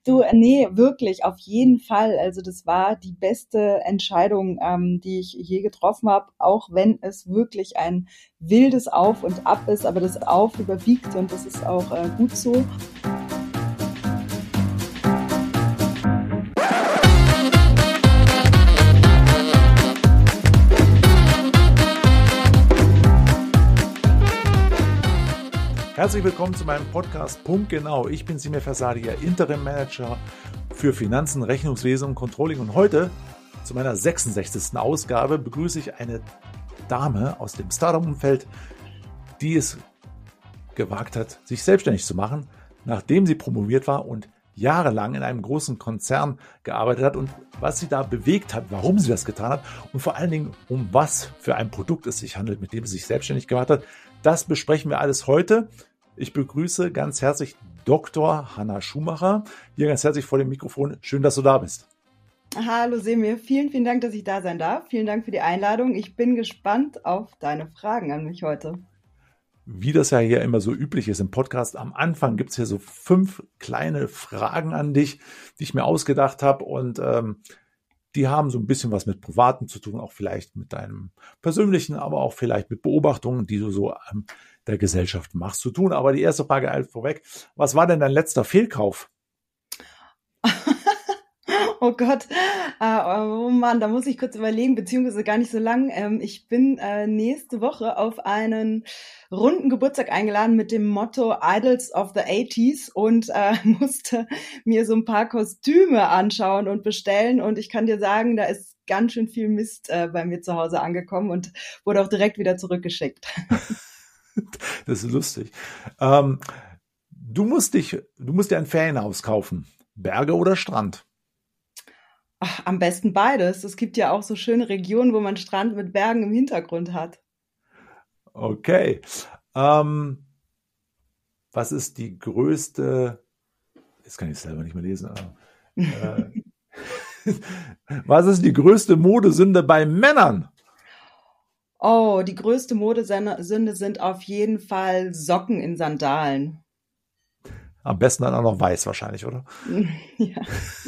Du, nee, wirklich, auf jeden Fall. Also das war die beste Entscheidung, die ich je getroffen habe, auch wenn es wirklich ein wildes Auf und Ab ist, aber das Auf überwiegt und das ist auch gut so. Herzlich willkommen zu meinem Podcast Punktgenau. Ich bin Simir Fasadia, Interim Manager für Finanzen, Rechnungswesen und Controlling. Und heute, zu meiner 66. Ausgabe, begrüße ich eine Dame aus dem Startup-Umfeld, die es gewagt hat, sich selbstständig zu machen, nachdem sie promoviert war und jahrelang in einem großen Konzern gearbeitet hat und was sie da bewegt hat, warum sie das getan hat und vor allen Dingen, um was für ein Produkt es sich handelt, mit dem sie sich selbstständig gemacht hat. Das besprechen wir alles heute. Ich begrüße ganz herzlich Dr. Hanna Schumacher, hier ganz herzlich vor dem Mikrofon. Schön, dass du da bist. Hallo Semir, vielen, vielen Dank, dass ich da sein darf. Vielen Dank für die Einladung. Ich bin gespannt auf deine Fragen an mich heute. Wie das ja hier immer so üblich ist im Podcast, am Anfang gibt es hier so 5 kleine Fragen an dich, die ich mir ausgedacht habe und die haben so ein bisschen was mit Privaten zu tun, auch vielleicht mit deinem persönlichen, aber auch vielleicht mit Beobachtungen, die du so der Gesellschaft machst, zu tun. Aber die erste Frage halt vorweg, was war denn dein letzter Fehlkauf? Oh Gott, oh Mann, da muss ich kurz überlegen, beziehungsweise gar nicht so lang. Ich bin nächste Woche auf einen runden Geburtstag eingeladen mit dem Motto Idols of the 80s und musste mir so ein paar Kostüme anschauen und bestellen. Und ich kann dir sagen, da ist ganz schön viel Mist bei mir zu Hause angekommen und wurde auch direkt wieder zurückgeschickt. Das ist lustig. Du musst dir ein Ferienhaus kaufen. Berge oder Strand? Ach, am besten beides. Es gibt ja auch so schöne Regionen, wo man Strand mit Bergen im Hintergrund hat. Okay. Was ist die größte, jetzt kann ich es selber nicht mehr lesen, was ist die größte Modesünde bei Männern? Oh, die größte Modesünde sind auf jeden Fall Socken in Sandalen. Am besten dann auch noch weiß wahrscheinlich, oder? Ja.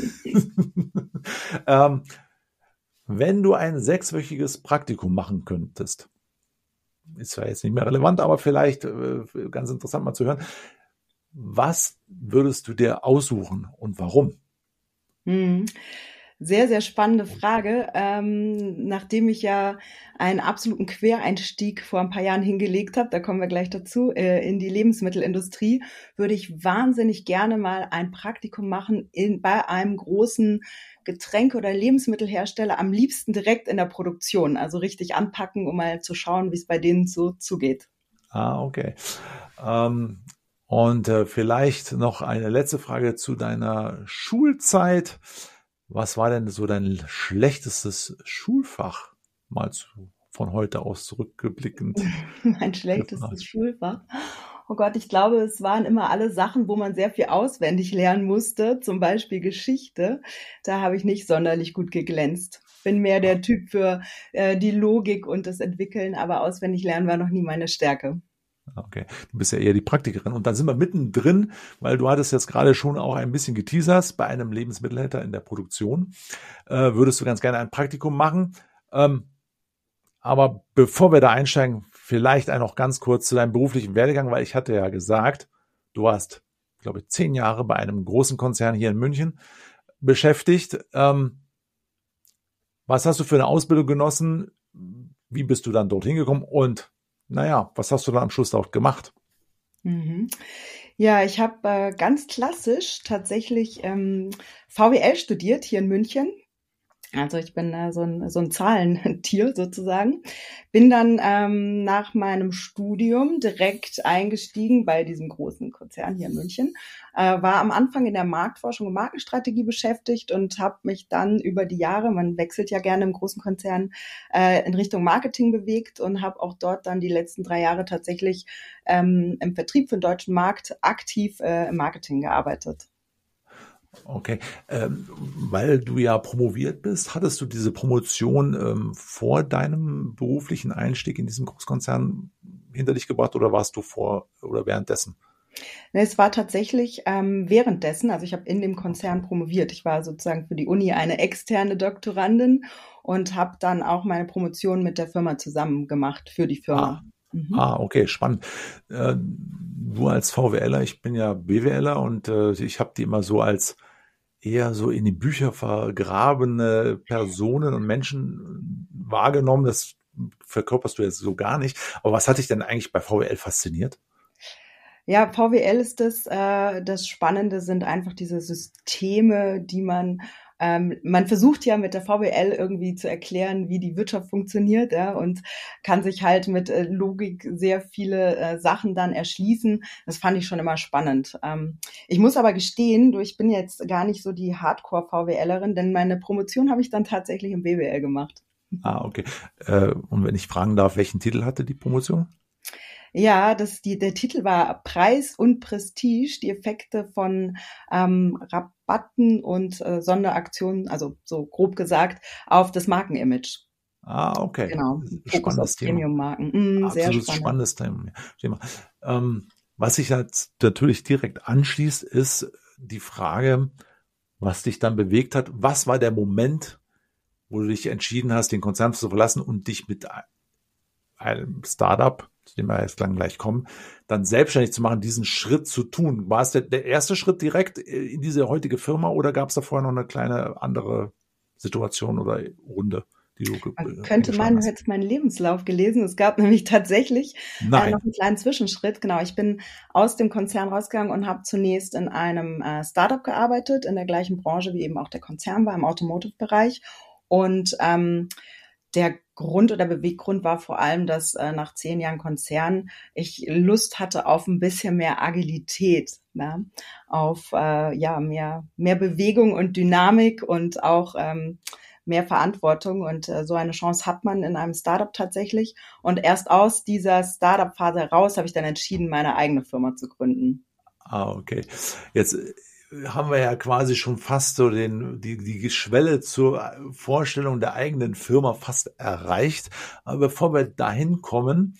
Wenn du ein 6-wöchiges Praktikum machen könntest, ist zwar jetzt nicht mehr relevant, aber vielleicht ganz interessant mal zu hören, was würdest du dir aussuchen und warum? Sehr, sehr spannende Frage. Nachdem ich ja einen absoluten Quereinstieg vor ein paar Jahren hingelegt habe, da kommen wir gleich dazu, in die Lebensmittelindustrie, würde ich wahnsinnig gerne mal ein Praktikum machen bei einem großen Getränke- oder Lebensmittelhersteller, am liebsten direkt in der Produktion, also richtig anpacken, um mal zu schauen, wie es bei denen so zugeht. Okay. Und vielleicht noch eine letzte Frage zu deiner Schulzeit. Was war denn so dein schlechtestes Schulfach? Mal von heute aus zurückblickend. Mein schlechtestes Schulfach. Oh Gott, ich glaube, es waren immer alle Sachen, wo man sehr viel auswendig lernen musste, zum Beispiel Geschichte. Da habe ich nicht sonderlich gut geglänzt. Bin mehr der Typ für die Logik und das Entwickeln, aber auswendig lernen war noch nie meine Stärke. Okay, du bist ja eher die Praktikerin. Und dann sind wir mittendrin, weil du hattest jetzt gerade schon auch ein bisschen geteasert, bei einem Lebensmittelhändler in der Produktion. Würdest du ganz gerne ein Praktikum machen. Aber bevor wir da einsteigen, vielleicht noch ganz kurz zu deinem beruflichen Werdegang, weil ich hatte ja gesagt, du warst, glaube ich, 10 Jahre bei einem großen Konzern hier in München beschäftigt. Was hast du für eine Ausbildung genossen? Wie bist du dann dorthin gekommen? Und naja, was hast du dann am Schluss dort gemacht? Ja, ich habe ganz klassisch tatsächlich VWL studiert hier in München. Also ich bin so ein Zahlentier sozusagen. Bin dann nach meinem Studium direkt eingestiegen bei diesem großen Konzern hier in München. War am Anfang in der Marktforschung und Markenstrategie beschäftigt und habe mich dann über die Jahre, man wechselt ja gerne im großen Konzern, in Richtung Marketing bewegt und habe auch dort dann die letzten 3 Jahre tatsächlich im Vertrieb für den deutschen Markt aktiv im Marketing gearbeitet. Okay, weil du ja promoviert bist, hattest du diese Promotion vor deinem beruflichen Einstieg in diesem Großkonzern hinter dich gebracht oder warst du vor oder währenddessen? Es war tatsächlich währenddessen, also ich habe in dem Konzern promoviert. Ich war sozusagen für die Uni eine externe Doktorandin und habe dann auch meine Promotion mit der Firma zusammen gemacht für die Ah, Firma. Mhm. okay, spannend. Du als VWLer, ich bin ja BWLer und ich habe die immer so als eher so in die Bücher vergrabene Personen und Menschen wahrgenommen. Das verkörperst du jetzt so gar nicht. Aber was hat dich denn eigentlich bei VWL fasziniert? Ja, VWL ist das Spannende sind einfach diese Systeme, die man versucht ja mit der VWL irgendwie zu erklären, wie die Wirtschaft funktioniert, ja, und kann sich halt mit Logik sehr viele Sachen dann erschließen. Das fand ich schon immer spannend. Ich muss aber gestehen, ich bin jetzt gar nicht so die Hardcore-VWLerin, denn meine Promotion habe ich dann tatsächlich im BWL gemacht. Okay. Und wenn ich fragen darf, welchen Titel hatte die Promotion? Ja, der Titel war Preis und Prestige, die Effekte von Rabatten und Sonderaktionen, also so grob gesagt, auf das Markenimage. Okay. Genau, Fokus auf Spannendes Thema. Premium-Marken. Sehr Absolut spannend. spannendes Thema. Was sich jetzt natürlich direkt anschließt, ist die Frage, was dich dann bewegt hat. Was war der Moment, wo du dich entschieden hast, den Konzern zu verlassen und dich mit einem Startup, zu dem wir jetzt gleich kommen, dann selbstständig zu machen, diesen Schritt zu tun? War es der erste Schritt direkt in diese heutige Firma oder gab es da vorher noch eine kleine andere Situation oder Runde, die du Man könnte eingeschlagen meinen, du hast? hättest meinen Lebenslauf gelesen. Es gab nämlich tatsächlich noch Nein. einen kleinen Zwischenschritt. Genau, ich bin aus dem Konzern rausgegangen und habe zunächst in einem Startup gearbeitet, in der gleichen Branche wie eben auch der Konzern war, im Automotive-Bereich. Und der Grund oder Beweggrund war vor allem, dass nach 10 Jahren Konzern ich Lust hatte auf ein bisschen mehr Agilität, ne? Auf mehr Bewegung und Dynamik und auch mehr Verantwortung. Und so eine Chance hat man in einem Startup tatsächlich. Und erst aus dieser Startup-Phase heraus habe ich dann entschieden, meine eigene Firma zu gründen. Okay. Jetzt haben wir ja quasi schon fast so die Schwelle zur Vorstellung der eigenen Firma fast erreicht. Aber bevor wir dahin kommen,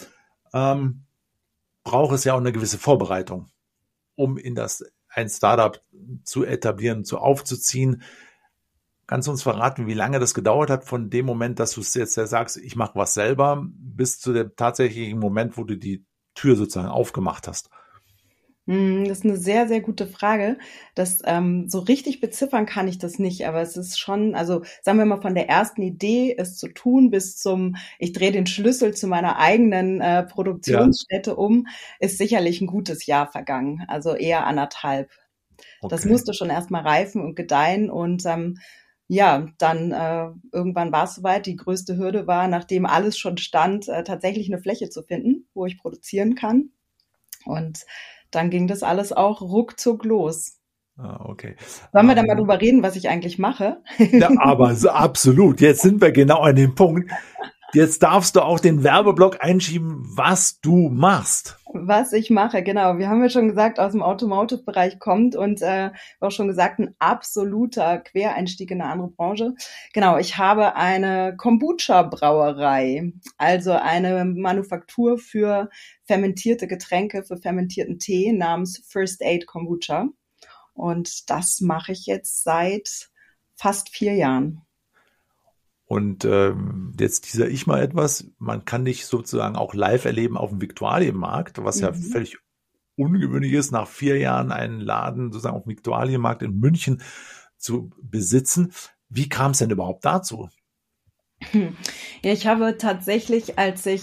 braucht es ja auch eine gewisse Vorbereitung, um ein Startup zu etablieren, aufzuziehen. Kannst du uns verraten, wie lange das gedauert hat von dem Moment, dass du es jetzt sagst, ich mache was selber, bis zu dem tatsächlichen Moment, wo du die Tür sozusagen aufgemacht hast? Das ist eine sehr, sehr gute Frage. So richtig beziffern kann ich das nicht, aber es ist schon, also sagen wir mal von der ersten Idee, es zu tun, bis ich drehe den Schlüssel zu meiner eigenen Ja, Produktionsstätte ist sicherlich ein gutes Jahr vergangen, also eher 1,5. Das okay. musste schon erstmal reifen und gedeihen und ja, dann irgendwann war es soweit. Die größte Hürde war, nachdem alles schon stand, tatsächlich eine Fläche zu finden, wo ich produzieren kann. Und dann ging das alles auch ruckzuck los. Okay. Sollen wir dann mal drüber reden, was ich eigentlich mache? Ja, aber so absolut. Jetzt sind wir genau an dem Punkt. Jetzt darfst du auch den Werbeblock einschieben, was du machst. Was ich mache, genau. Wir haben ja schon gesagt, aus dem Automotive-Bereich kommt und auch schon gesagt, ein absoluter Quereinstieg in eine andere Branche. Genau, ich habe eine Kombucha-Brauerei, also eine Manufaktur für fermentierte Getränke, für fermentierten Tee namens First Aid Kombucha. Und das mache ich jetzt seit fast 4 Jahren. Und jetzt teaser ich mal etwas. Man kann dich sozusagen auch live erleben auf dem Viktualienmarkt, was ja Mhm. völlig ungewöhnlich ist, nach 4 Jahren einen Laden sozusagen auf dem Viktualienmarkt in München zu besitzen. Wie kam es denn überhaupt dazu? Ja, ich habe tatsächlich,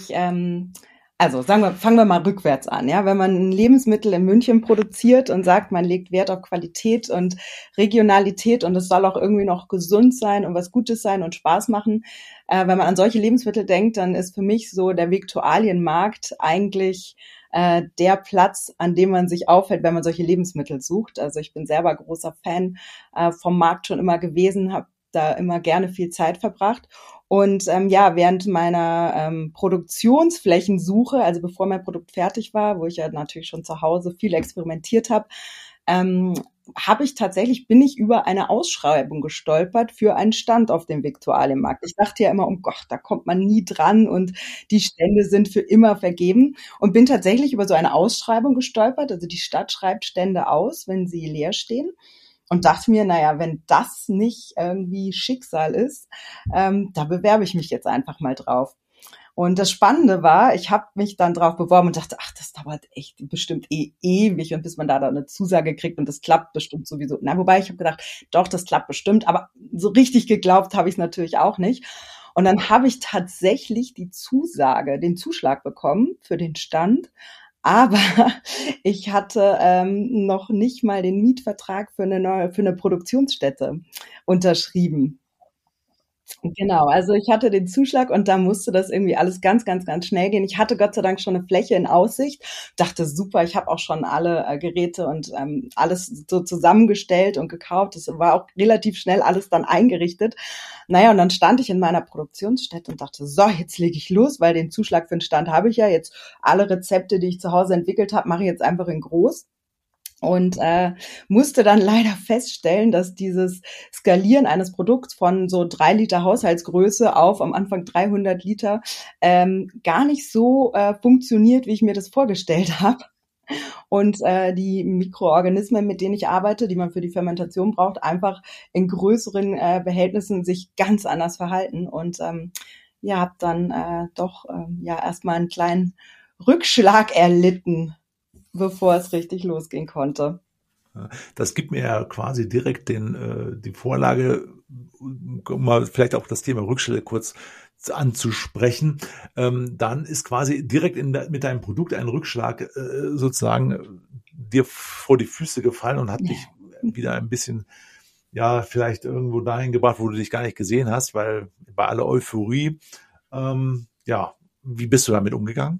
also fangen wir mal rückwärts an, ja. Wenn man ein Lebensmittel in München produziert und sagt, man legt Wert auf Qualität und Regionalität und es soll auch irgendwie noch gesund sein und was Gutes sein und Spaß machen, wenn man an solche Lebensmittel denkt, dann ist für mich so der Viktualienmarkt eigentlich der Platz, an dem man sich aufhält, wenn man solche Lebensmittel sucht. Also ich bin selber großer Fan vom Markt schon immer gewesen, habe da immer gerne viel Zeit verbracht. Und während meiner Produktionsflächensuche, also bevor mein Produkt fertig war, wo ich ja natürlich schon zu Hause viel experimentiert habe, bin ich über eine Ausschreibung gestolpert für einen Stand auf dem Viktualienmarkt. Ich dachte ja immer, oh Gott, da kommt man nie dran und die Stände sind für immer vergeben und bin tatsächlich über so eine Ausschreibung gestolpert. Also die Stadt schreibt Stände aus, wenn sie leer stehen. Und dachte mir, naja, wenn das nicht irgendwie Schicksal ist, da bewerbe ich mich jetzt einfach mal drauf. Und das Spannende war, ich habe mich dann drauf beworben und dachte, ach, das dauert echt bestimmt ewig und bis man da dann eine Zusage kriegt und das klappt bestimmt sowieso. Na, wobei ich habe gedacht, doch, das klappt bestimmt, aber so richtig geglaubt habe ich es natürlich auch nicht. Und dann habe ich tatsächlich den Zuschlag bekommen für den Stand. Aber ich hatte noch nicht mal den Mietvertrag für eine Produktionsstätte unterschrieben. Genau, also ich hatte den Zuschlag und da musste das irgendwie alles ganz, ganz, ganz schnell gehen. Ich hatte Gott sei Dank schon eine Fläche in Aussicht, dachte super, ich habe auch schon alle Geräte und alles so zusammengestellt und gekauft. Das war auch relativ schnell alles dann eingerichtet. Naja, und dann stand ich in meiner Produktionsstätte und dachte, so, jetzt lege ich los, weil den Zuschlag für den Stand habe ich ja. Jetzt alle Rezepte, die ich zu Hause entwickelt habe, mache ich jetzt einfach in groß. Und musste dann leider feststellen, dass dieses Skalieren eines Produkts von so 3 Liter Haushaltsgröße auf am Anfang 300 Liter gar nicht so funktioniert, wie ich mir das vorgestellt habe. Und die Mikroorganismen, mit denen ich arbeite, die man für die Fermentation braucht, einfach in größeren Behältnissen sich ganz anders verhalten. Und ja, habe dann erstmal einen kleinen Rückschlag erlitten, bevor es richtig losgehen konnte. Das gibt mir ja quasi direkt die Vorlage, um mal vielleicht auch das Thema Rückschläge kurz anzusprechen. Dann ist quasi direkt mit deinem Produkt ein Rückschlag sozusagen dir vor die Füße gefallen und hat dich wieder ein bisschen, ja, vielleicht irgendwo dahin gebracht, wo du dich gar nicht gesehen hast, weil bei aller Euphorie, wie bist du damit umgegangen?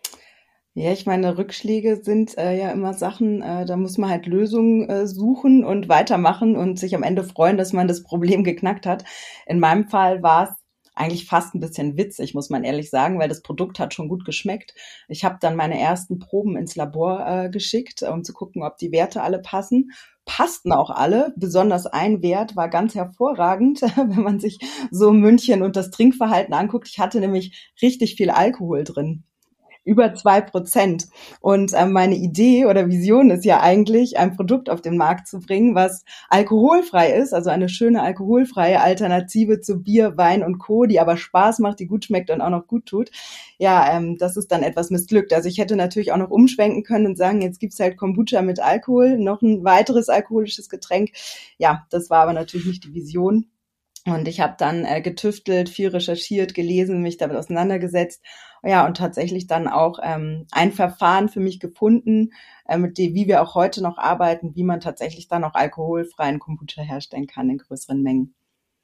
Ja, ich meine, Rückschläge sind ja immer Sachen, da muss man halt Lösungen suchen und weitermachen und sich am Ende freuen, dass man das Problem geknackt hat. In meinem Fall war es eigentlich fast ein bisschen witzig, muss man ehrlich sagen, weil das Produkt hat schon gut geschmeckt. Ich habe dann meine ersten Proben ins Labor geschickt, um zu gucken, ob die Werte alle passen. Passten auch alle, besonders ein Wert war ganz hervorragend, wenn man sich so München und das Trinkverhalten anguckt. Ich hatte nämlich richtig viel Alkohol drin. Über 2%. Und meine Idee oder Vision ist ja eigentlich, ein Produkt auf den Markt zu bringen, was alkoholfrei ist, also eine schöne alkoholfreie Alternative zu Bier, Wein und Co., die aber Spaß macht, die gut schmeckt und auch noch gut tut. Ja, das ist dann etwas missglückt. Also ich hätte natürlich auch noch umschwenken können und sagen, jetzt gibt's halt Kombucha mit Alkohol, noch ein weiteres alkoholisches Getränk. Ja, das war aber natürlich nicht die Vision. Und ich habe dann getüftelt, viel recherchiert, gelesen, mich damit auseinandergesetzt. Ja, und tatsächlich dann auch ein Verfahren für mich gefunden, mit dem, wie wir auch heute noch arbeiten, wie man tatsächlich dann auch alkoholfreien Kombucha herstellen kann in größeren Mengen.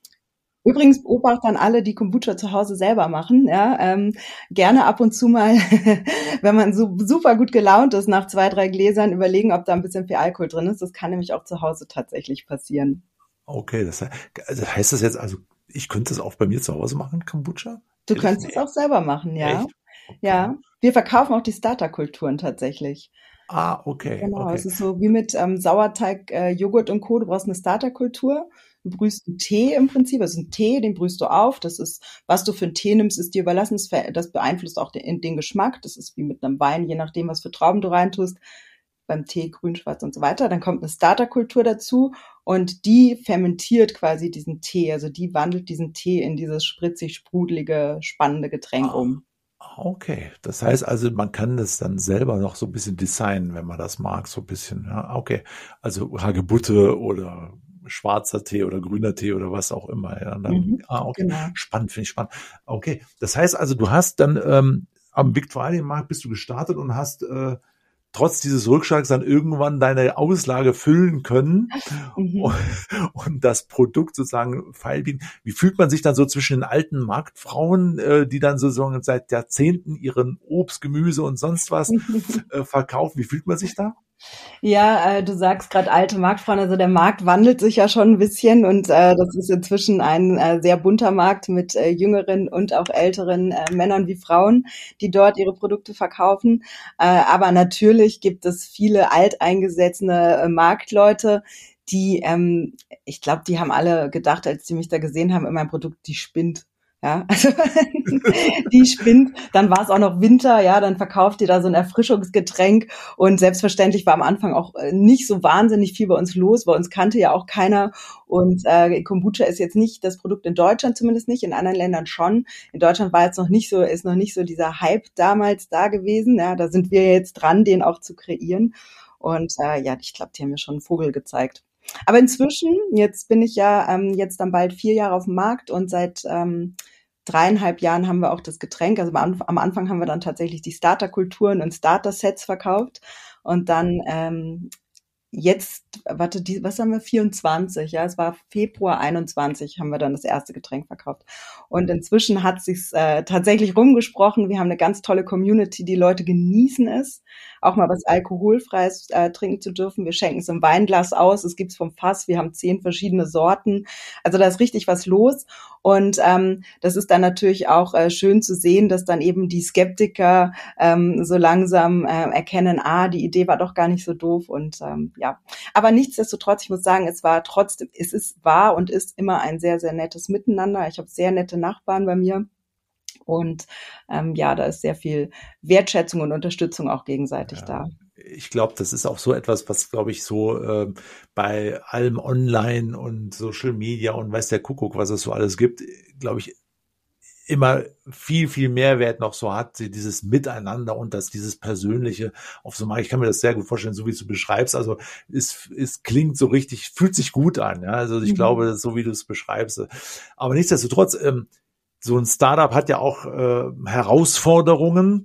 Übrigens beobachte an alle, die Kombucha zu Hause selber machen, ja, gerne ab und zu mal, wenn man so super gut gelaunt ist, nach 2, 3 Gläsern überlegen, ob da ein bisschen viel Alkohol drin ist. Das kann nämlich auch zu Hause tatsächlich passieren. Okay, heißt das jetzt, also ich könnte das auch bei mir zu Hause machen, Kombucha? Du könntest es auch selber machen, ja. Echt? Okay. Ja. Wir verkaufen auch die Starterkulturen tatsächlich. Okay. Genau, Okay. es ist so wie mit Sauerteig, Joghurt und Co. Du brauchst eine Starterkultur. Du brühst einen Tee im Prinzip. Das ist ein Tee, den brühst du auf. Das ist, was du für einen Tee nimmst, ist dir überlassen. Das beeinflusst auch den Geschmack. Das ist wie mit einem Wein, je nachdem, was für Trauben du reintust. Beim Tee, grün, schwarz und so weiter. Dann kommt eine Starterkultur dazu und die fermentiert quasi diesen Tee. Also die wandelt diesen Tee in dieses spritzig, sprudelige, spannende Getränk um. Okay, das heißt also, man kann das dann selber noch so ein bisschen designen, wenn man das mag, so ein bisschen. Ja, okay, also Hagebutte oder schwarzer Tee oder grüner Tee oder was auch immer. Ja, dann, okay, Genau. spannend, finde ich spannend. Okay, das heißt also, du hast dann am Viktualienmarkt bist du gestartet und hast trotz dieses Rückschlags dann irgendwann deine Auslage füllen können und das Produkt sozusagen feilbieten. Wie fühlt man sich dann so zwischen den alten Marktfrauen, die dann sozusagen seit Jahrzehnten ihren Obst, Gemüse und sonst was verkaufen? Wie fühlt man sich da? Ja, du sagst gerade alte Marktfrauen, also der Markt wandelt sich ja schon ein bisschen und das ist inzwischen ein sehr bunter Markt mit jüngeren und auch älteren Männern wie Frauen, die dort ihre Produkte verkaufen. Aber natürlich gibt es viele alteingesessene Marktleute, die, ich glaube, die haben alle gedacht, als die mich da gesehen haben, in meinem Produkt, die spinnt. Ja, also die spinnt, dann war es auch noch Winter, ja, dann verkauft ihr da so ein Erfrischungsgetränk und selbstverständlich war am Anfang auch nicht so wahnsinnig viel bei uns los. Bei uns kannte ja auch keiner. Und Kombucha ist jetzt nicht das Produkt in Deutschland, zumindest nicht, in anderen Ländern schon. In Deutschland war jetzt noch nicht so, ist noch nicht so dieser Hype damals da gewesen. Ja, da sind wir jetzt dran, den auch zu kreieren. Und ja, ich glaube, die haben mir schon einen Vogel gezeigt. Aber inzwischen, jetzt bin ich ja jetzt dann bald 4 Jahre auf dem Markt und seit 3,5 Jahren haben wir auch das Getränk. Also am Anfang haben wir dann tatsächlich die Starterkulturen und Starter-Sets verkauft. Und dann jetzt, was haben wir? 24, ja, es war Februar 21, haben wir dann das erste Getränk verkauft. Und inzwischen hat sich's tatsächlich rumgesprochen. Wir haben eine ganz tolle Community, die Leute genießen es, auch mal was Alkoholfreies trinken zu dürfen. Wir schenken es im Weinglas aus, es gibt's vom Fass, wir haben 10 verschiedene Sorten. Also da ist richtig was los. Und das ist dann natürlich auch schön zu sehen, dass dann eben die Skeptiker so langsam erkennen, die Idee war doch gar nicht so doof. Und ja, aber nichtsdestotrotz, ich muss sagen, war und ist immer ein sehr, sehr nettes Miteinander. Ich habe sehr nette Nachbarn bei mir. Und ja, da ist sehr viel Wertschätzung und Unterstützung auch gegenseitig da. Ich glaube, das ist auch so etwas, was, glaube ich, so bei allem Online und Social Media und weiß der Kuckuck, was es so alles gibt, glaube ich, immer viel, viel Mehrwert noch so hat, dieses Miteinander und dieses Persönliche auf so mal. Ich kann mir das sehr gut vorstellen, so wie du beschreibst. Also es klingt so richtig, fühlt sich gut an. Ja? Also ich glaube, so wie du es beschreibst. Aber nichtsdestotrotz, so ein Startup hat ja auch Herausforderungen.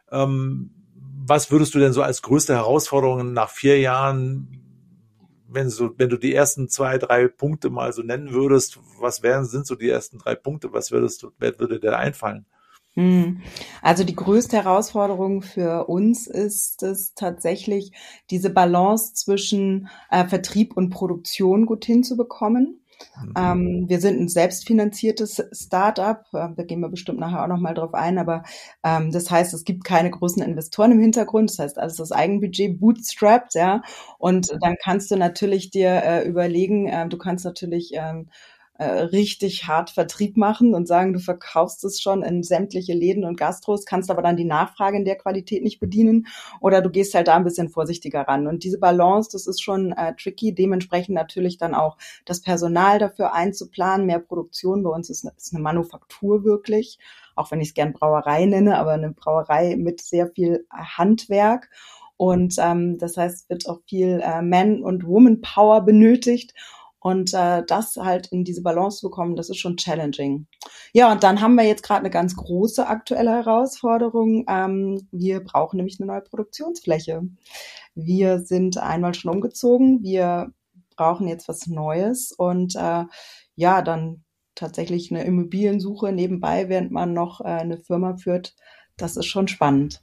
Was würdest du denn so als größte Herausforderungen nach 4 Jahren, wenn du die ersten 2, 3 Punkte mal so nennen würdest, sind so die ersten 3 Punkte? Wer würde dir einfallen? Also die größte Herausforderung für uns ist es tatsächlich, diese Balance zwischen Vertrieb und Produktion gut hinzubekommen. Wir sind ein selbstfinanziertes Start-up, da gehen wir bestimmt nachher auch nochmal drauf ein, aber das heißt, es gibt keine großen Investoren im Hintergrund, das heißt, alles das Eigenbudget bootstrapped, ja, und dann kannst du natürlich dir überlegen, du kannst natürlich richtig hart Vertrieb machen und sagen, du verkaufst es schon in sämtliche Läden und Gastros, kannst aber dann die Nachfrage in der Qualität nicht bedienen oder du gehst halt da ein bisschen vorsichtiger ran. Und diese Balance, das ist schon tricky, dementsprechend natürlich dann auch das Personal dafür einzuplanen, mehr Produktion. Bei uns ist eine Manufaktur wirklich, auch wenn ich es gern Brauerei nenne, aber eine Brauerei mit sehr viel Handwerk. Und das heißt, es wird auch viel Man- und Woman-Power benötigt. Und das halt in diese Balance zu bekommen, das ist schon challenging. Ja, und dann haben wir jetzt gerade eine ganz große aktuelle Herausforderung. Wir brauchen nämlich eine neue Produktionsfläche. Wir sind einmal schon umgezogen. Wir brauchen jetzt was Neues und ja, dann tatsächlich eine Immobiliensuche nebenbei, während man noch eine Firma führt. Das ist schon spannend.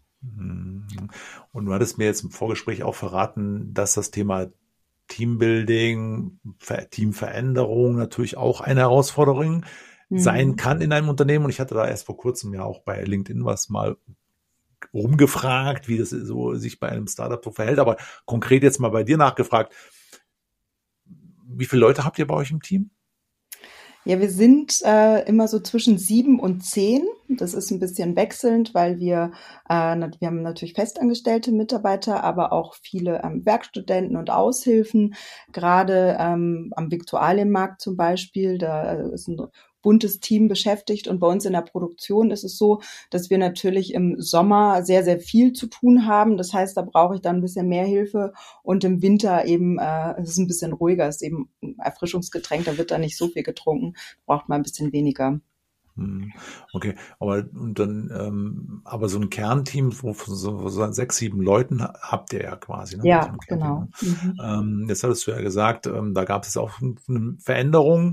Und du hattest mir jetzt im Vorgespräch auch verraten, dass das Thema Teambuilding, Teamveränderung natürlich auch eine Herausforderung sein kann in einem Unternehmen. Und ich hatte da erst vor kurzem ja auch bei LinkedIn was mal rumgefragt, wie das so sich bei einem Startup so verhält. Aber konkret jetzt mal bei dir nachgefragt, wie viele Leute habt ihr bei euch im Team? Ja, wir sind immer so zwischen 7 und 10. Das ist ein bisschen wechselnd, weil wir haben natürlich festangestellte Mitarbeiter, aber auch viele Werkstudenten und Aushilfen. Gerade am Viktualienmarkt zum Beispiel, da ist ein buntes Team beschäftigt und bei uns in der Produktion ist es so, dass wir natürlich im Sommer sehr, sehr viel zu tun haben. Das heißt, da brauche ich dann ein bisschen mehr Hilfe und im Winter eben es ist ein bisschen ruhiger, es ist eben ein Erfrischungsgetränk, da wird da nicht so viel getrunken, braucht man ein bisschen weniger. Okay, aber so ein Kernteam von so 6, 7 Leuten habt ihr ja quasi, ne? Ja, genau. Jetzt hattest du ja gesagt, da gab es auch eine Veränderung.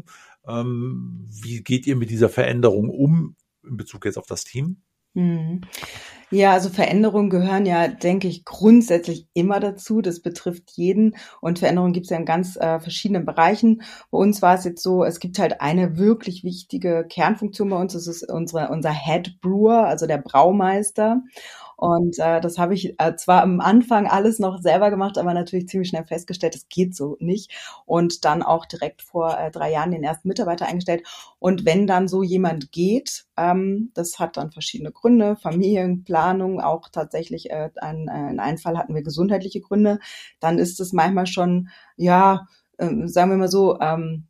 Wie geht ihr mit dieser Veränderung um in Bezug jetzt auf das Team? Ja, also Veränderungen gehören ja, denke ich, grundsätzlich immer dazu. Das betrifft jeden und Veränderungen gibt es ja in ganz verschiedenen Bereichen. Bei uns war es jetzt so, es gibt halt eine wirklich wichtige Kernfunktion bei uns. Das ist unser Head Brewer, also der Braumeister. Und das habe ich zwar am Anfang alles noch selber gemacht, aber natürlich ziemlich schnell festgestellt, das geht so nicht. Und dann auch direkt vor 3 Jahren den ersten Mitarbeiter eingestellt. Und wenn dann so jemand geht, das hat dann verschiedene Gründe, Familienplanung, auch tatsächlich in einem Fall hatten wir gesundheitliche Gründe, dann ist es manchmal schon, ja, sagen wir mal so,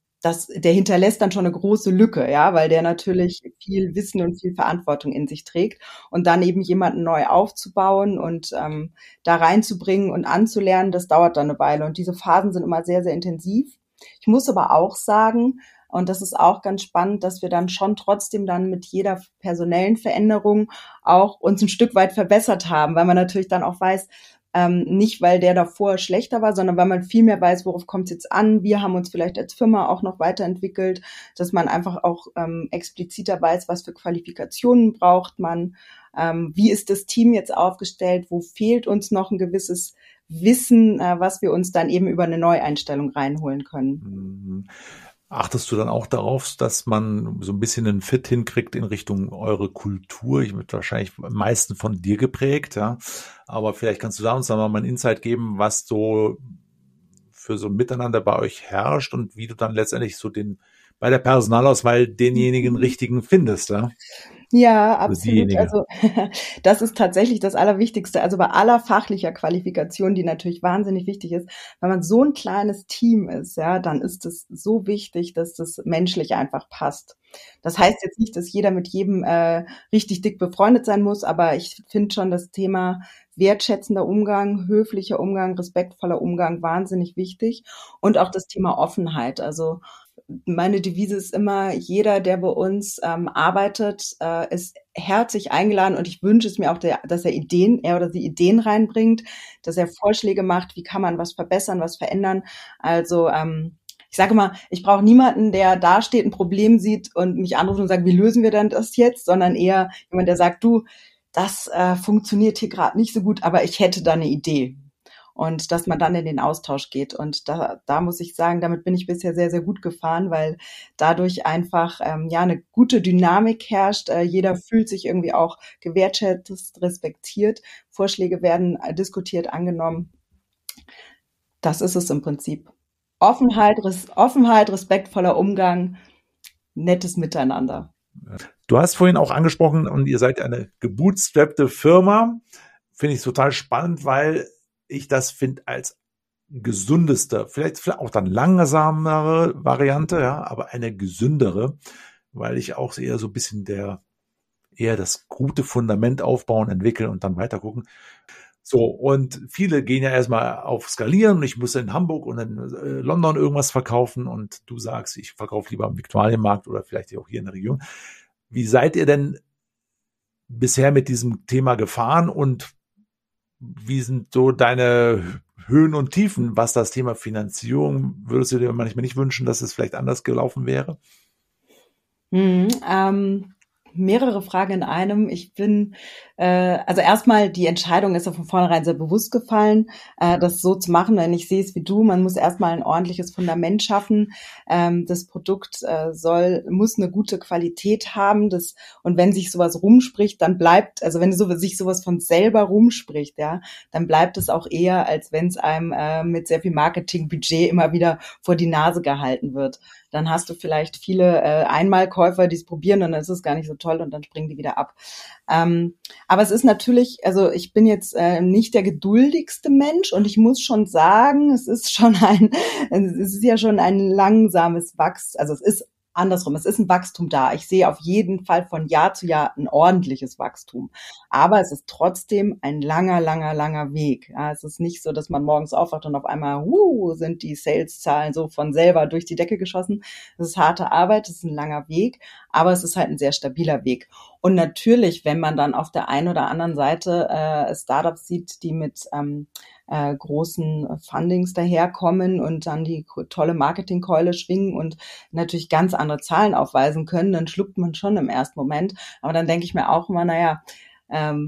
der hinterlässt dann schon eine große Lücke, ja, weil der natürlich viel Wissen und viel Verantwortung in sich trägt. Und dann eben jemanden neu aufzubauen und da reinzubringen und anzulernen, das dauert dann eine Weile. Und diese Phasen sind immer sehr, sehr intensiv. Ich muss aber auch sagen, und das ist auch ganz spannend, dass wir dann schon trotzdem dann mit jeder personellen Veränderung auch uns ein Stück weit verbessert haben, weil man natürlich dann auch weiß, nicht, weil der davor schlechter war, sondern weil man viel mehr weiß, worauf kommt es jetzt an. Wir haben uns vielleicht als Firma auch noch weiterentwickelt, dass man einfach auch expliziter weiß, was für Qualifikationen braucht man, wie ist das Team jetzt aufgestellt, wo fehlt uns noch ein gewisses Wissen, was wir uns dann eben über eine Neueinstellung reinholen können. Mhm. Achtest du dann auch darauf, dass man so ein bisschen einen Fit hinkriegt in Richtung eure Kultur? Ich wird wahrscheinlich am meisten von dir geprägt, ja. Aber vielleicht kannst du da uns dann mal einen Insight geben, was so für so ein Miteinander bei euch herrscht und wie du dann letztendlich so bei der Personalauswahl denjenigen richtigen findest, ja? Ja, Oder absolut. diejenige. Also das ist tatsächlich das Allerwichtigste. Also bei aller fachlicher Qualifikation, die natürlich wahnsinnig wichtig ist, wenn man so ein kleines Team ist, ja, dann ist es so wichtig, dass das menschlich einfach passt. Das heißt jetzt nicht, dass jeder mit jedem richtig dick befreundet sein muss, aber ich finde schon das Thema wertschätzender Umgang, höflicher Umgang, respektvoller Umgang wahnsinnig wichtig und auch das Thema Offenheit. Also meine Devise ist immer, jeder, der bei uns arbeitet, ist herzlich eingeladen und ich wünsche es mir auch, dass er oder sie Ideen reinbringt, dass er Vorschläge macht, wie kann man was verbessern, was verändern. Also ich sage mal, ich brauche niemanden, der da steht, ein Problem sieht und mich anruft und sagt, wie lösen wir denn das jetzt, sondern eher jemand, der sagt, du, das funktioniert hier gerade nicht so gut, aber ich hätte da eine Idee. Und dass man dann in den Austausch geht. Und da muss ich sagen, damit bin ich bisher sehr, sehr gut gefahren, weil dadurch einfach ja eine gute Dynamik herrscht. Jeder fühlt sich irgendwie auch gewertschätzt, respektiert. Vorschläge werden diskutiert, angenommen. Das ist es im Prinzip. Offenheit, respektvoller Umgang, nettes Miteinander. Du hast vorhin auch angesprochen, und ihr seid eine gebootstrappte Firma. Finde ich total spannend, weil ich das finde als gesundeste, vielleicht auch dann langsamere Variante, ja, aber eine gesündere, weil ich auch eher so ein bisschen eher das gute Fundament aufbauen, entwickeln und dann weiter gucken. So, und viele gehen ja erstmal auf Skalieren. Ich muss in Hamburg und in London irgendwas verkaufen und du sagst, ich verkaufe lieber am Viktualienmarkt oder vielleicht auch hier in der Region. Wie seid ihr denn bisher mit diesem Thema gefahren und wie sind so deine Höhen und Tiefen, was das Thema Finanzierung, würdest du dir manchmal nicht wünschen, dass es vielleicht anders gelaufen wäre? Mehrere Fragen in einem. Ich bin, also erstmal, die Entscheidung ist ja von vornherein sehr bewusst gefallen, das so zu machen, wenn ich sehe es wie du. Man muss erstmal ein ordentliches Fundament schaffen. Das Produkt muss eine gute Qualität haben. Und wenn sich sowas rumspricht, dann bleibt, also wenn sich sowas von selber rumspricht, ja, dann bleibt es auch eher, als wenn es einem mit sehr viel Marketingbudget immer wieder vor die Nase gehalten wird. Dann hast du vielleicht viele Einmalkäufer, die es probieren und dann ist es gar nicht so toll und dann springen die wieder ab. Aber es ist natürlich, also ich bin jetzt nicht der geduldigste Mensch und ich muss schon sagen, es ist ja schon ein langsames Wachstum, also es ist andersrum, es ist ein Wachstum da. Ich sehe auf jeden Fall von Jahr zu Jahr ein ordentliches Wachstum. Aber es ist trotzdem ein langer, langer, langer Weg. Ja, es ist nicht so, dass man morgens aufwacht und auf einmal sind die Sales-Zahlen so von selber durch die Decke geschossen. Es ist harte Arbeit, es ist ein langer Weg, aber es ist halt ein sehr stabiler Weg. Und natürlich, wenn man dann auf der einen oder anderen Seite Startups sieht, die mit großen Fundings daherkommen und dann die tolle Marketingkeule schwingen und natürlich ganz andere Zahlen aufweisen können, dann schluckt man schon im ersten Moment. Aber dann denke ich mir auch immer, naja,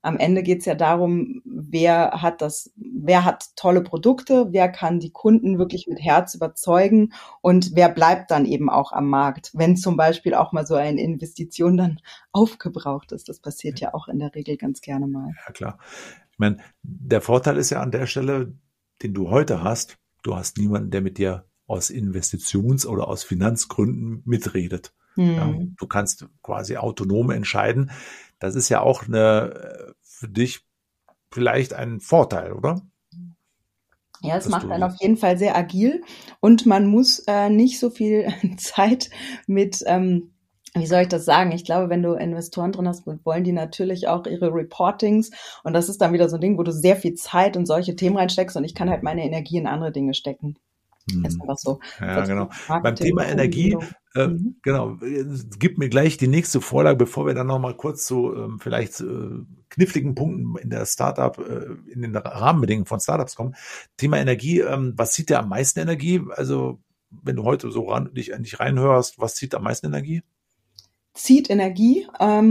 Am Ende geht's ja darum, wer hat tolle Produkte, wer kann die Kunden wirklich mit Herz überzeugen und wer bleibt dann eben auch am Markt, wenn zum Beispiel auch mal so eine Investition dann aufgebraucht ist. Das passiert ja auch in der Regel ganz gerne mal. Ja, klar. Ich meine, der Vorteil ist ja an der Stelle, den du heute hast, du hast niemanden, der mit dir aus Investitions- oder aus Finanzgründen mitredet. Ja, du kannst quasi autonom entscheiden. Das ist ja auch für dich vielleicht ein Vorteil, oder? Ja, es macht einen auf jeden Fall sehr agil und man muss nicht so viel Zeit mit, wie soll ich das sagen? Ich glaube, wenn du Investoren drin hast, wollen die natürlich auch ihre Reportings und das ist dann wieder so ein Ding, wo du sehr viel Zeit in solche Themen reinsteckst und ich kann halt meine Energie in andere Dinge stecken. Ist einfach so. Ja, genau. Beim Thema Energie, genau, gib mir gleich die nächste Vorlage, bevor wir dann nochmal kurz zu vielleicht kniffligen Punkten in der Startup, in den Rahmenbedingungen von Startups kommen. Thema Energie, was zieht dir am meisten Energie? Also, wenn du heute so dich reinhörst, was zieht am meisten Energie? Zieht Energie?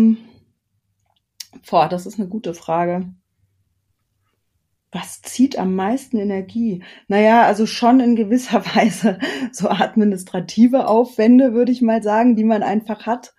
Das ist eine gute Frage. Was zieht am meisten Energie? Naja, also schon in gewisser Weise so administrative Aufwände, würde ich mal sagen, die man einfach hat.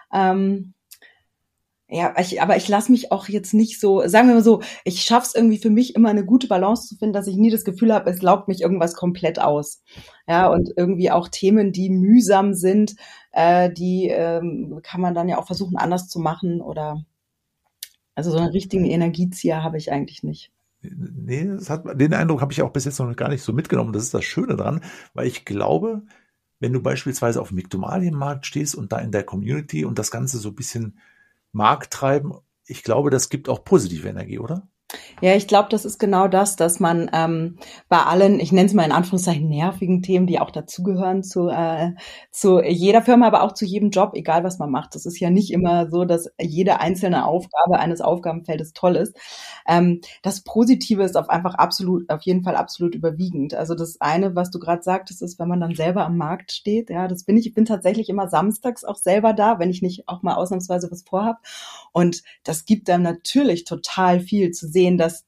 Aber ich lasse mich auch jetzt nicht so, sagen wir mal so, ich schaffe es irgendwie für mich immer eine gute Balance zu finden, dass ich nie das Gefühl habe, es laugt mich irgendwas komplett aus. Ja, und irgendwie auch Themen, die mühsam sind, die kann man dann ja auch versuchen anders zu machen oder also so einen richtigen Energiezieher habe ich eigentlich nicht. Nee, den Eindruck habe ich auch bis jetzt noch gar nicht so mitgenommen. Das ist das Schöne dran, weil ich glaube, wenn du beispielsweise auf dem Miktumalienmarkt stehst und da in der Community und das Ganze so ein bisschen Markt treiben, ich glaube, das gibt auch positive Energie, oder? Ja, ich glaube, das ist genau das, dass man bei allen, ich nenne es mal in Anführungszeichen nervigen Themen, die auch dazugehören zu jeder Firma, aber auch zu jedem Job, egal was man macht. Das ist ja nicht immer so, dass jede einzelne Aufgabe eines Aufgabenfeldes toll ist. Das Positive ist auf jeden Fall absolut überwiegend. Also das eine, was du gerade sagtest, ist, wenn man dann selber am Markt steht. Ja, das bin ich. Ich bin tatsächlich immer samstags auch selber da, wenn ich nicht auch mal ausnahmsweise was vorhab. Und das gibt dann natürlich total viel zu sehen, dass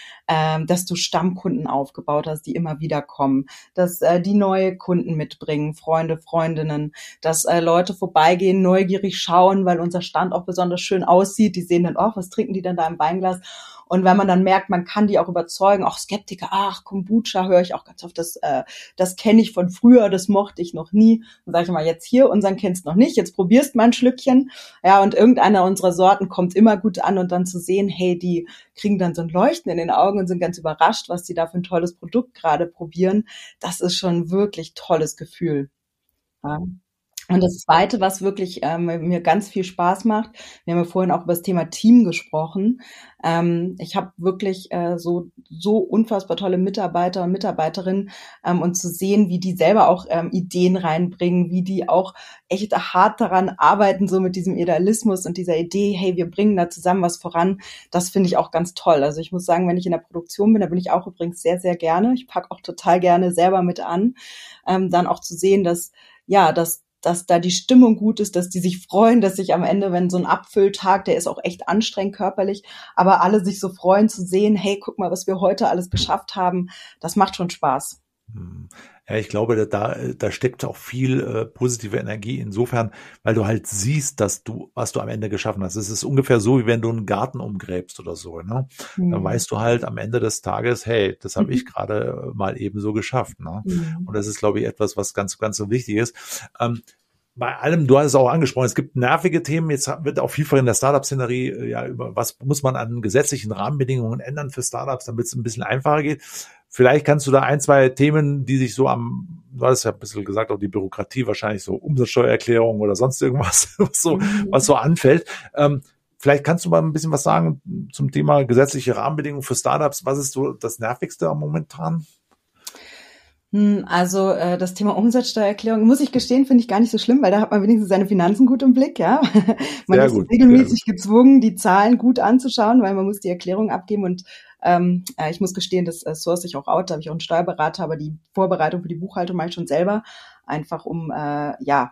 du Stammkunden aufgebaut hast, die immer wieder kommen, dass die neue Kunden mitbringen, Freunde, Freundinnen, dass Leute vorbeigehen, neugierig schauen, weil unser Stand auch besonders schön aussieht. Die sehen dann, oh, was trinken die denn da im Weinglas? Und wenn man dann merkt, man kann die auch überzeugen, auch Skeptiker, ach, Kombucha höre ich auch ganz oft, das kenne ich von früher, das mochte ich noch nie. Dann sage ich mal, jetzt hier, unseren kennst du noch nicht, jetzt probierst mal ein Schlückchen. Ja, und irgendeiner unserer Sorten kommt immer gut an und dann zu sehen, hey, die kriegen dann so ein Leuchten in den Augen und sind ganz überrascht, was die da für ein tolles Produkt gerade probieren. Das ist schon ein wirklich tolles Gefühl. Ja. Und das Zweite, was wirklich mir ganz viel Spaß macht, wir haben ja vorhin auch über das Thema Team gesprochen. Ich habe wirklich so unfassbar tolle Mitarbeiter und Mitarbeiterinnen und zu sehen, wie die selber auch Ideen reinbringen, wie die auch echt hart daran arbeiten, so mit diesem Idealismus und dieser Idee, hey, wir bringen da zusammen was voran, das finde ich auch ganz toll. Also ich muss sagen, wenn ich in der Produktion bin, da bin ich auch übrigens sehr, sehr gerne. Ich packe auch total gerne selber mit an, dann auch zu sehen, dass da die Stimmung gut ist, dass die sich freuen, dass sich am Ende, wenn so ein Abfülltag, der ist auch echt anstrengend körperlich, aber alle sich so freuen zu sehen, hey, guck mal, was wir heute alles geschafft haben, das macht schon Spaß. Ja, ich glaube, da steckt auch viel positive Energie insofern, weil du halt siehst, was du am Ende geschaffen hast. Es ist ungefähr so, wie wenn du einen Garten umgräbst oder so, ne? Dann weißt du halt am Ende des Tages, hey, das habe ich gerade mal eben so geschafft, ne? Und das ist, glaube ich, etwas, was ganz, ganz so wichtig ist. Bei allem, du hast es auch angesprochen, es gibt nervige Themen, jetzt wird auch vielfach in der Startup-Szenerie, ja, über was muss man an gesetzlichen Rahmenbedingungen ändern für Startups, damit es ein bisschen einfacher geht. Vielleicht kannst du da ein, zwei Themen, die sich so du hast ja ein bisschen gesagt, auch die Bürokratie, wahrscheinlich so Umsatzsteuererklärung oder sonst irgendwas, was so anfällt. Vielleicht kannst du mal ein bisschen was sagen zum Thema gesetzliche Rahmenbedingungen für Startups. Was ist so das Nervigste momentan? Also das Thema Umsatzsteuererklärung, muss ich gestehen, finde ich gar nicht so schlimm, weil da hat man wenigstens seine Finanzen gut im Blick, ja. Man ist regelmäßig gezwungen, die Zahlen gut anzuschauen, weil man muss die Erklärung abgeben und ich muss gestehen, das source ich auch out, da habe ich auch einen Steuerberater, aber die Vorbereitung für die Buchhaltung mache ich schon selber, einfach um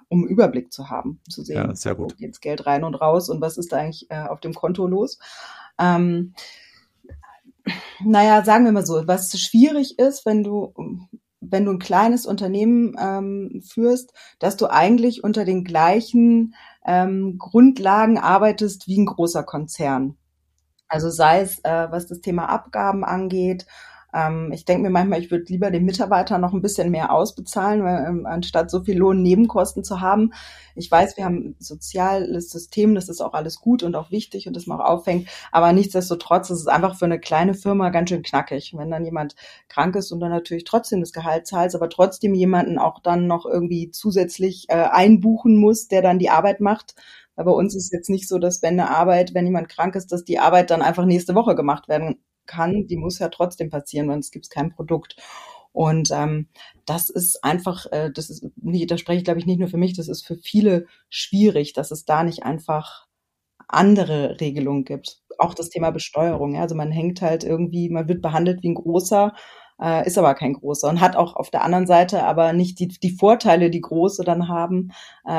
Überblick zu haben, zu sehen, ja, sehr gut. Wo geht das Geld rein und raus und was ist da eigentlich auf dem Konto los. Naja, sagen wir mal so, was schwierig ist, wenn du ein kleines Unternehmen führst, dass du eigentlich unter den gleichen Grundlagen arbeitest wie ein großer Konzern. Also sei es, was das Thema Abgaben angeht. Ich denke mir manchmal, ich würde lieber den Mitarbeitern noch ein bisschen mehr ausbezahlen, weil, anstatt so viel Lohnnebenkosten zu haben. Ich weiß, wir haben ein soziales System, das ist auch alles gut und auch wichtig und das man auch auffängt. Aber nichtsdestotrotz ist es einfach für eine kleine Firma ganz schön knackig. Wenn dann jemand krank ist und dann natürlich trotzdem das Gehalt zahlt, aber trotzdem jemanden auch dann noch irgendwie zusätzlich einbuchen muss, der dann die Arbeit macht. Weil bei uns ist jetzt nicht so, dass wenn jemand krank ist, dass die Arbeit dann einfach nächste Woche gemacht werden kann. Die muss ja trotzdem passieren, sonst gibt es kein Produkt. Und das ist einfach, da spreche ich glaube ich nicht nur für mich, das ist für viele schwierig, dass es da nicht einfach andere Regelungen gibt. Auch das Thema Besteuerung. Ja? Also man hängt halt irgendwie, man wird behandelt wie ein großer, ist aber kein großer und hat auch auf der anderen Seite aber nicht die Vorteile, die Große dann haben,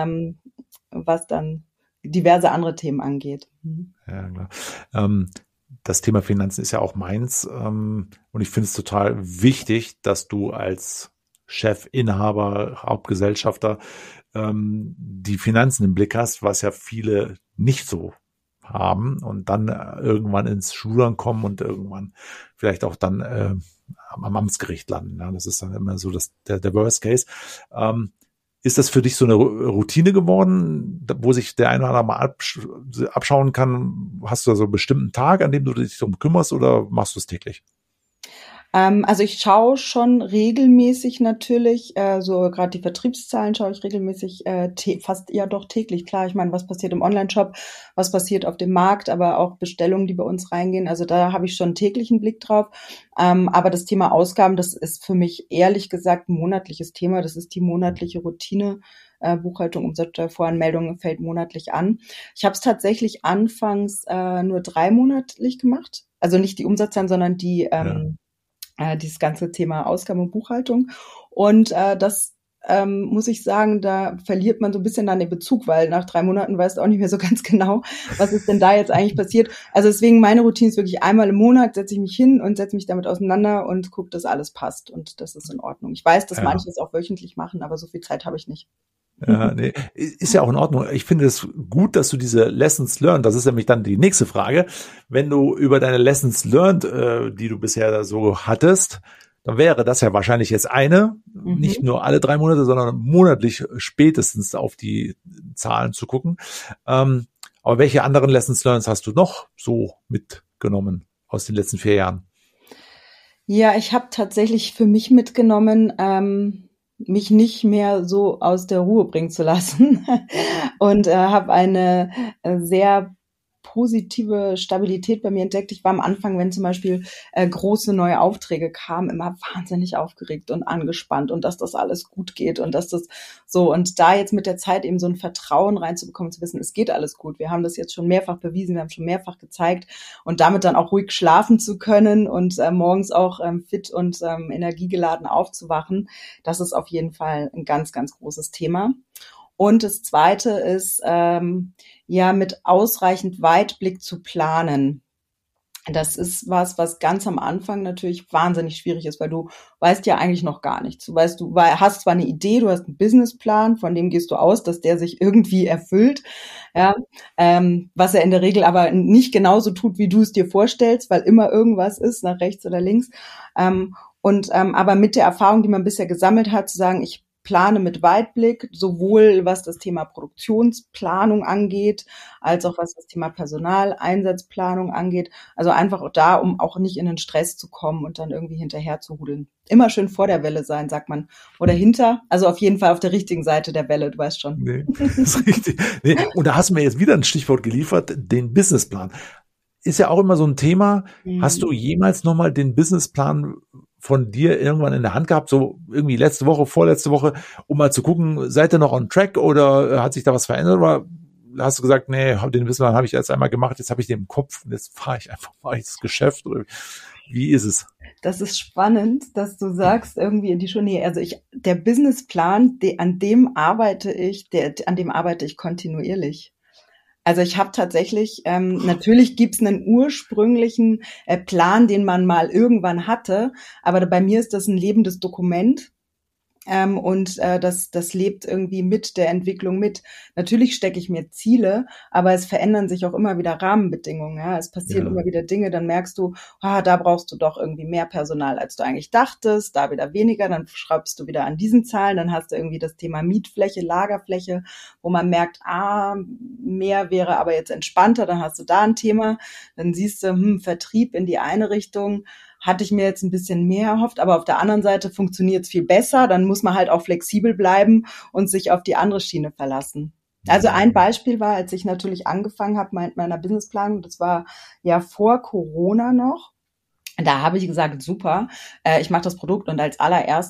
was dann diverse andere Themen angeht. Ja, klar. Das Thema Finanzen ist ja auch meins. Und ich finde es total wichtig, dass du als Chef, Inhaber, Hauptgesellschafter die Finanzen im Blick hast, was ja viele nicht so haben und dann irgendwann ins Schludern kommen und irgendwann vielleicht auch dann am Amtsgericht landen. Ja, das ist dann immer so der Worst Case. Ist das für dich so eine Routine geworden, wo sich der eine oder andere mal abschauen kann? Hast du da so einen bestimmten Tag, an dem du dich darum kümmerst oder machst du es täglich? Also ich schaue schon regelmäßig natürlich, so gerade die Vertriebszahlen schaue ich regelmäßig, fast ja doch täglich. Klar, ich meine, was passiert im Onlineshop, was passiert auf dem Markt, aber auch Bestellungen, die bei uns reingehen. Also da habe ich schon einen täglichen Blick drauf. Aber das Thema Ausgaben, das ist für mich ehrlich gesagt ein monatliches Thema. Das ist die monatliche Routine. Buchhaltung, Umsatzsteuervoranmeldungen fällt monatlich an. Ich habe es tatsächlich anfangs nur 3-monatlich gemacht. Also nicht die Umsatzzahlen, sondern dieses ganze Thema Ausgaben und Buchhaltung. Und das muss ich sagen, da verliert man so ein bisschen dann den Bezug, weil nach 3 Monaten weißt du auch nicht mehr so ganz genau, was ist denn da jetzt eigentlich passiert. Also deswegen meine Routine ist wirklich einmal im Monat setze ich mich hin und setze mich damit auseinander und gucke, dass alles passt und das ist in Ordnung. Ich weiß, dass manche es auch wöchentlich machen, aber so viel Zeit habe ich nicht. Ja, nee, ist ja auch in Ordnung. Ich finde es gut, dass du diese Lessons learned, das ist nämlich dann die nächste Frage, wenn du über deine Lessons learned, die du bisher so hattest, dann wäre das ja wahrscheinlich jetzt nicht nur alle 3 Monate, sondern monatlich spätestens auf die Zahlen zu gucken. Aber welche anderen Lessons learned hast du noch so mitgenommen aus den letzten 4 Jahren? Ja, ich habe tatsächlich für mich mitgenommen, mich nicht mehr so aus der Ruhe bringen zu lassen und habe eine sehr positive Stabilität bei mir entdeckt. Ich war am Anfang, wenn zum Beispiel große neue Aufträge kamen, immer wahnsinnig aufgeregt und angespannt und dass das alles gut geht und dass das so und da jetzt mit der Zeit eben so ein Vertrauen reinzubekommen, zu wissen, es geht alles gut. Wir haben das jetzt schon mehrfach bewiesen, wir haben schon mehrfach gezeigt und damit dann auch ruhig schlafen zu können und morgens auch fit und energiegeladen aufzuwachen, das ist auf jeden Fall ein ganz, ganz großes Thema. Und das Zweite ist, mit ausreichend Weitblick zu planen. Das ist was ganz am Anfang natürlich wahnsinnig schwierig ist, weil du weißt ja eigentlich noch gar nichts. Du hast zwar eine Idee, du hast einen Businessplan, von dem gehst du aus, dass der sich irgendwie erfüllt, ja, was er in der Regel aber nicht genauso tut, wie du es dir vorstellst, weil immer irgendwas ist, nach rechts oder links. Aber mit der Erfahrung, die man bisher gesammelt hat, zu sagen, ich plane mit Weitblick, sowohl was das Thema Produktionsplanung angeht, als auch was das Thema Personaleinsatzplanung angeht. Also einfach da, um auch nicht in den Stress zu kommen und dann irgendwie hinterher zu hudeln. Immer schön vor der Welle sein, sagt man. Oder hinter, also auf jeden Fall auf der richtigen Seite der Welle, du weißt schon. Nee, das ist richtig. Nee, und da hast du mir jetzt wieder ein Stichwort geliefert, den Businessplan. Ist ja auch immer so ein Thema. Hast du jemals nochmal den Businessplan von dir irgendwann in der Hand gehabt, so irgendwie letzte Woche, vorletzte Woche, um mal zu gucken, seid ihr noch on track oder hat sich da was verändert oder hast du gesagt, nee, den Businessplan habe ich jetzt einmal gemacht, jetzt habe ich den im Kopf und jetzt fahre ich einfach mal ins Geschäft oder wie ist es? Das ist spannend, dass du sagst, irgendwie in die Schuhe, nee, also der Businessplan, an dem arbeite ich kontinuierlich. Also ich habe tatsächlich, natürlich gibt's einen ursprünglichen Plan, den man mal irgendwann hatte, aber bei mir ist das ein lebendes Dokument. Und das lebt irgendwie mit der Entwicklung mit. Natürlich stecke ich mir Ziele, aber es verändern sich auch immer wieder Rahmenbedingungen. Ja? Es passieren Ja. immer wieder Dinge, dann merkst du, da brauchst du doch irgendwie mehr Personal, als du eigentlich dachtest, da wieder weniger, dann schraubst du wieder an diesen Zahlen, dann hast du irgendwie das Thema Mietfläche, Lagerfläche, wo man merkt, mehr wäre aber jetzt entspannter, dann hast du da ein Thema, dann siehst du, Vertrieb in die eine Richtung, hatte ich mir jetzt ein bisschen mehr erhofft, aber auf der anderen Seite funktioniert es viel besser. Dann muss man halt auch flexibel bleiben und sich auf die andere Schiene verlassen. Also ein Beispiel war, als ich natürlich angefangen habe mit meiner Businessplanung, das war ja vor Corona noch. Da habe ich gesagt, super, ich mache das Produkt und als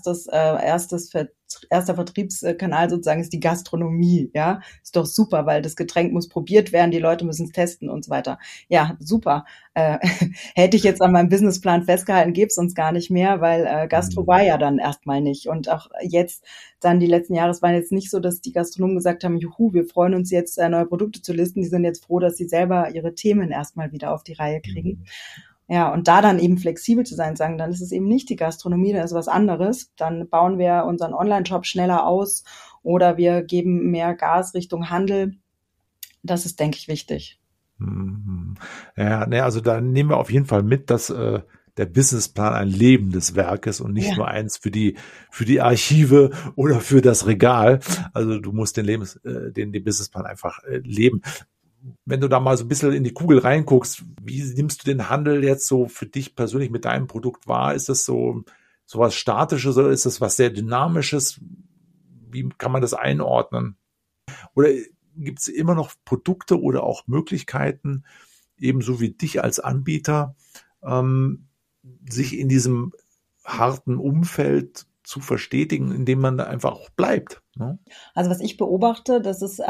erster Vertriebskanal sozusagen ist die Gastronomie, ja, ist doch super, weil das Getränk muss probiert werden, die Leute müssen es testen und so weiter. Ja, super. Hätte ich jetzt an meinem Businessplan festgehalten, gäbe es uns gar nicht mehr, weil Gastro war ja dann erstmal nicht. Und auch jetzt, dann die letzten Jahre, es war jetzt nicht so, dass die Gastronomen gesagt haben, juhu, wir freuen uns jetzt, neue Produkte zu listen. Die sind jetzt froh, dass sie selber ihre Themen erstmal wieder auf die Reihe kriegen. Ja, und da dann eben flexibel zu sein, sagen, dann ist es eben nicht die Gastronomie, dann ist es was anderes. Dann bauen wir unseren Online-Shop schneller aus oder wir geben mehr Gas Richtung Handel. Das ist, denke ich, wichtig. Ja, ne, also da nehmen wir auf jeden Fall mit, dass der Businessplan ein lebendes Werk ist und nicht nur eins für die Archive oder für das Regal. Also du musst den Businessplan einfach leben. Wenn du da mal so ein bisschen in die Kugel reinguckst, wie nimmst du den Handel jetzt so für dich persönlich mit deinem Produkt wahr? Ist das so was Statisches oder ist das was sehr Dynamisches? Wie kann man das einordnen? Oder gibt es immer noch Produkte oder auch Möglichkeiten, ebenso wie dich als Anbieter, sich in diesem harten Umfeld zu verstetigen, indem man da einfach auch bleibt? Ne? Also was ich beobachte, das ist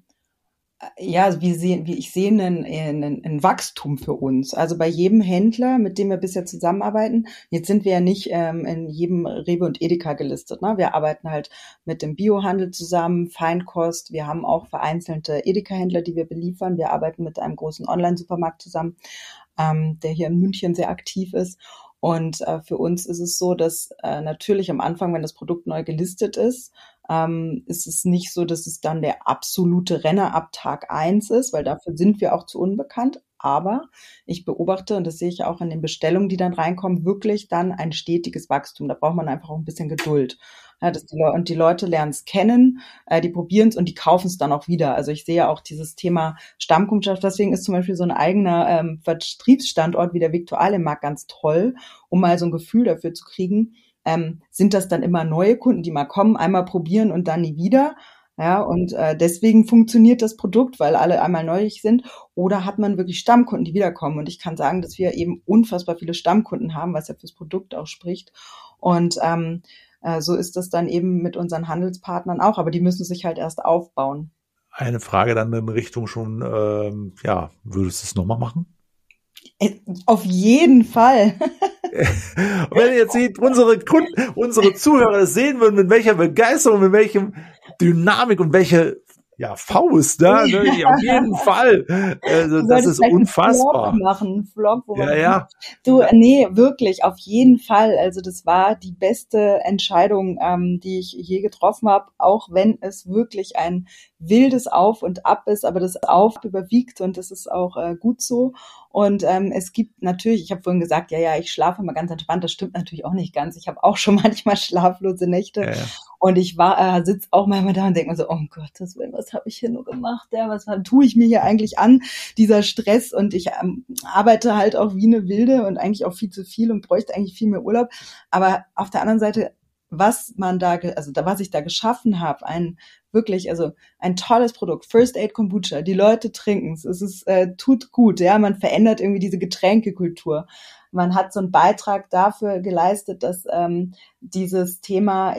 wie ich sehe ein Wachstum für uns. Also bei jedem Händler, mit dem wir bisher zusammenarbeiten, jetzt sind wir ja nicht in jedem Rewe und Edeka gelistet. Ne? Wir arbeiten halt mit dem Biohandel zusammen, Feinkost. Wir haben auch vereinzelte Edeka-Händler, die wir beliefern. Wir arbeiten mit einem großen Online-Supermarkt zusammen, der hier in München sehr aktiv ist. Und für uns ist es so, dass natürlich am Anfang, wenn das Produkt neu gelistet ist es nicht so, dass es dann der absolute Renner ab Tag 1 ist, weil dafür sind wir auch zu unbekannt. Aber ich beobachte, und das sehe ich auch in den Bestellungen, die dann reinkommen, wirklich dann ein stetiges Wachstum. Da braucht man einfach auch ein bisschen Geduld. Ja, und die Leute lernen es kennen, die probieren es und die kaufen es dann auch wieder. Also ich sehe auch dieses Thema Stammkundschaft. Deswegen ist zum Beispiel so ein eigener Vertriebsstandort wie der Viktualienmarkt ganz toll, um mal so ein Gefühl dafür zu kriegen, sind das dann immer neue Kunden, die mal kommen, einmal probieren und dann nie wieder. Ja, und deswegen funktioniert das Produkt, weil alle einmal neugierig sind. Oder hat man wirklich Stammkunden, die wiederkommen? Und ich kann sagen, dass wir eben unfassbar viele Stammkunden haben, was ja fürs Produkt auch spricht. Und so ist das dann eben mit unseren Handelspartnern auch. Aber die müssen sich halt erst aufbauen. Eine Frage dann in Richtung schon, würdest du es nochmal machen? Auf jeden Fall. Wenn ihr jetzt seht, unsere Kunden, unsere Zuhörer sehen würden, mit welcher Begeisterung, mit welchem Dynamik und welche Faust da, ne? Auf jeden Fall. Also das ist unfassbar. Vlog, wo man nee, wirklich, auf jeden Fall. Also das war die beste Entscheidung, die ich je getroffen habe, auch wenn es wirklich ein wildes Auf und Ab ist, aber das Auf überwiegt und das ist auch gut so. Und es gibt natürlich, ich habe vorhin gesagt, ich schlafe immer ganz entspannt, das stimmt natürlich auch nicht ganz. Ich habe auch schon manchmal schlaflose Nächte. Ja. Und ich sitze auch manchmal da und denke mir so, oh Gottes Willen, was habe ich hier nur gemacht? Was tue ich mir hier eigentlich an, dieser Stress? Und ich arbeite halt auch wie eine Wilde und eigentlich auch viel zu viel und bräuchte eigentlich viel mehr Urlaub. Aber auf der anderen Seite, was ich da geschaffen habe, ein tolles Produkt, First Aid Kombucha, die Leute trinken es, tut gut, ja, man verändert irgendwie diese Getränkekultur. Man hat so einen Beitrag dafür geleistet, dass dieses Thema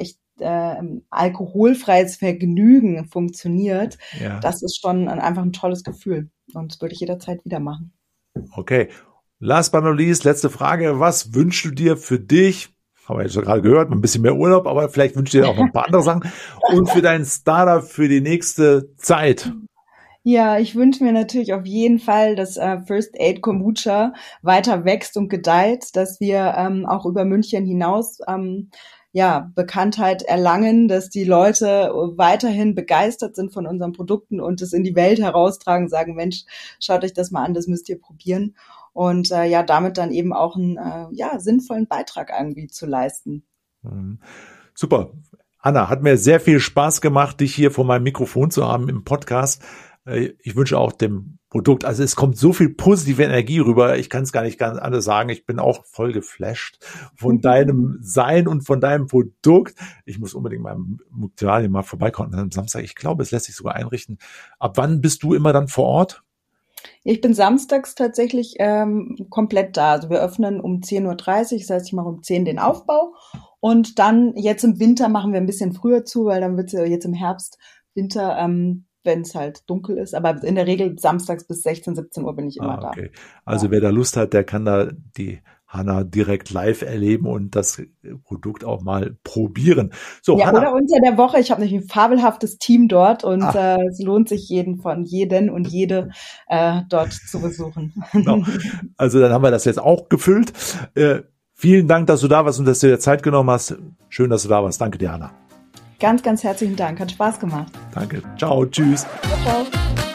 alkoholfreies Vergnügen funktioniert. Ja. Das ist schon einfach ein tolles Gefühl und das würde ich jederzeit wieder machen. Okay, last but not least, letzte Frage, was wünschst du dir für dich? Haben wir jetzt schon gerade gehört, ein bisschen mehr Urlaub, aber vielleicht wünschst du dir auch noch ein paar andere Sachen. Und für dein Startup für die nächste Zeit? Ja, ich wünsche mir natürlich auf jeden Fall, dass First Aid Kombucha weiter wächst und gedeiht, dass wir auch über München hinaus Bekanntheit erlangen, dass die Leute weiterhin begeistert sind von unseren Produkten und es in die Welt heraustragen, sagen, Mensch, schaut euch das mal an, das müsst ihr probieren. Und damit dann eben auch einen sinnvollen Beitrag irgendwie zu leisten. Super. Anna, hat mir sehr viel Spaß gemacht, dich hier vor meinem Mikrofon zu haben im Podcast. Ich wünsche auch dem Produkt, also es kommt so viel positive Energie rüber, ich kann es gar nicht ganz anders sagen, ich bin auch voll geflasht von deinem Sein und von deinem Produkt. Ich muss unbedingt mal im Muktualien mal vorbeikommen am Samstag. Ich glaube, es lässt sich sogar einrichten. Ab wann bist du immer dann vor Ort? Ich bin samstags tatsächlich komplett da. Also wir öffnen um 10:30 Uhr, das heißt, ich mache um 10 den Aufbau. Und dann jetzt im Winter machen wir ein bisschen früher zu, weil dann wird es ja jetzt im Herbst, Winter, wenn es halt dunkel ist. Aber in der Regel samstags bis 16, 17 Uhr bin ich immer da. Also wer da Lust hat, der kann da die Hanna direkt live erleben und das Produkt auch mal probieren. So, ja, Hanna. Oder unter der Woche. Ich habe nämlich ein fabelhaftes Team dort und es lohnt sich jeden und jede dort zu besuchen. Genau. Also dann haben wir das jetzt auch gefüllt. Vielen Dank, dass du da warst und dass du dir Zeit genommen hast. Schön, dass du da warst. Danke dir, Hanna. Ganz, ganz herzlichen Dank. Hat Spaß gemacht. Danke. Ciao. Tschüss. Ciao.